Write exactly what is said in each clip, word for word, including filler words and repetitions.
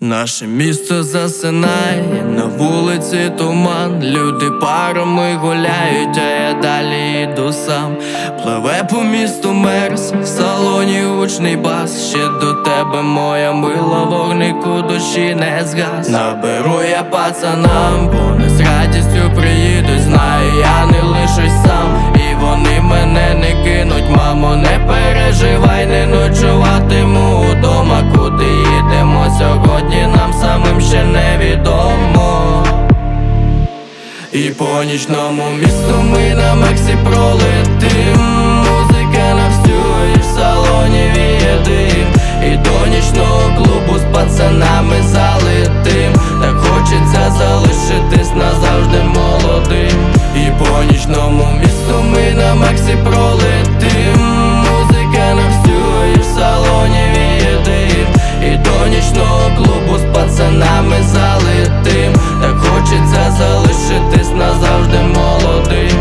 Наше місто засинає, на вулиці туман. Люди парами гуляють, а я далі йду сам. Пливе по місту мерз, в салоні гучний бас. Ще до тебе, моя мила, вогник у душі не згас. Наберу я пацанам, вони з радістю приїдуть. Знаю, я не лишусь сам, і вони мене не кинуть. Мамо, не переживай, не ночуватиму удома. Куди їдемо сьогодні, нам самим ще невідомо. І по нічному місту ми на Мексі пролетим. Музика на всю, і в салоні віє дим. І до нічного клубу з пацанами залетим. Так хочеться залишитись назавжди молодим. І по нічному місту ми на Мексі пролетим. Музика на всю, і в салоні віє дим. І до нічного клубу з пацанами залетим. Так хочеться залишитись назавжди молодим.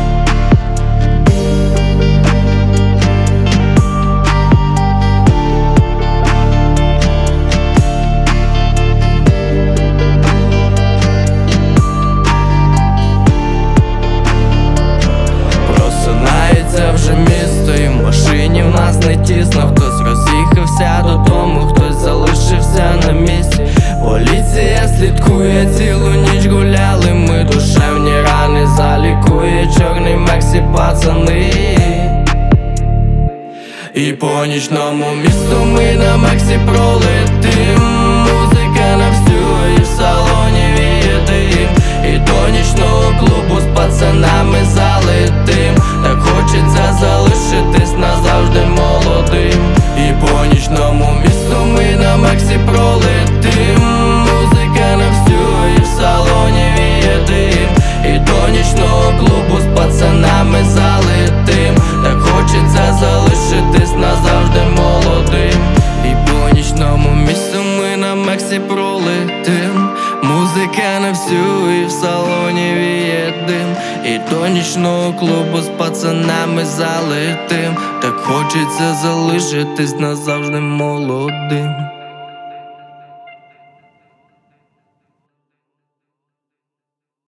Просинається вже місто, і в машині в нас не тісно. Хтось роз'їхався додому, хтось залишився на місці. Поліція слідкує, цілу ніч гуляли ми. Душевні рани залікує чорний Мексі, пацани. І по нічному місту ми на Мексі пролетим. Музика на всю, і в салоні віє дим. І до нічного клубу з пацанами залетим. Так хочеться залишитись назавжди молодим. І по нічному місту ми на Мексі пролетим. Музика на всю, і в салоні віє дим. І до нічного клубу з пацанами залетим. Так хочеться залишитись назавжди молодим. І по нічному місту ми на Мексі пролетим. Музика на всю, і в салоні віє дим. І до нічного клубу з пацанами залетим. Так хочеться залишитись назавжди молодим.